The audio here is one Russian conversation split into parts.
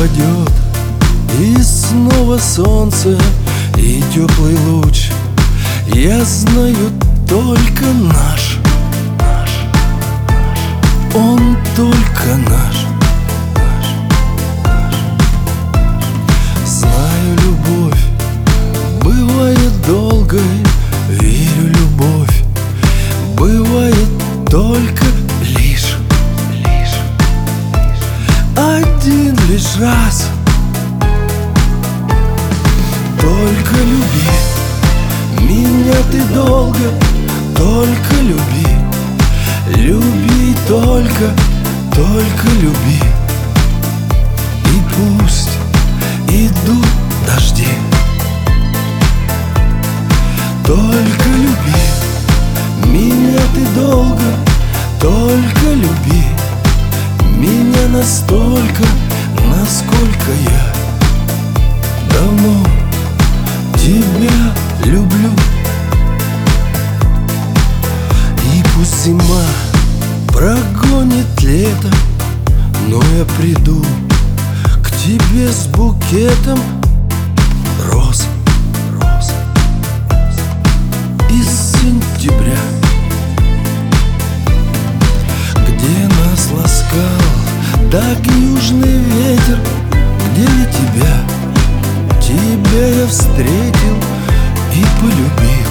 упадет, и снова солнце и теплый луч. Я знаю, только наш, он только наш. Знаю, любовь бывает долгой, верю, любовь бывает только лишь один лишь раз. Только люби меня ты долго, только люби, люби только люби. И пусть идут дожди, только люби меня ты долго, только люби меня настолько, насколько я давно тебя люблю. И пусть зима прогонит лето, но я приду к тебе с букетом роз из сентября, где нас ласкал так южный ветер, где тебя я встретил и полюбил.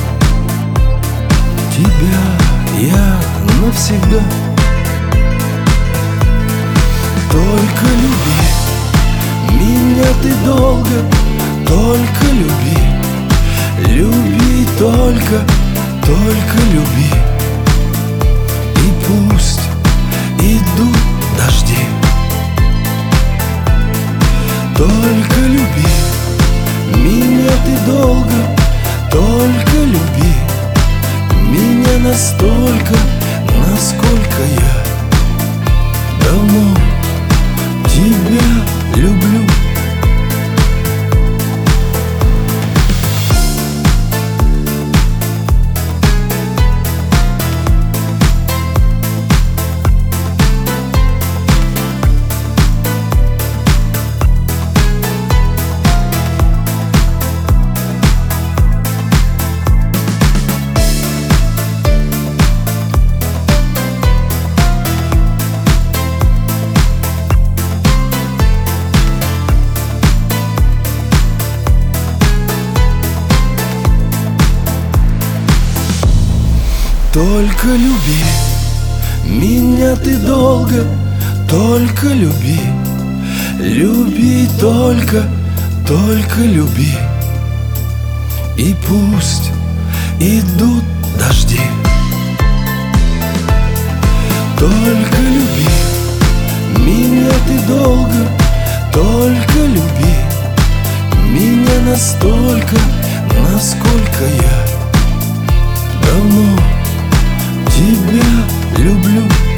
Тебя я навсегда. Только люби меня ты долго, только люби, люби только люби. И пусть идут дожди, только люби меня ты долго, только люби меня настолько, насколько я давно тебя люблю. Только люби меня ты долго, только люби, люби только люби. И пусть идут дожди, только люби меня ты долго, только люби меня настолько, насколько я давно тебя люблю.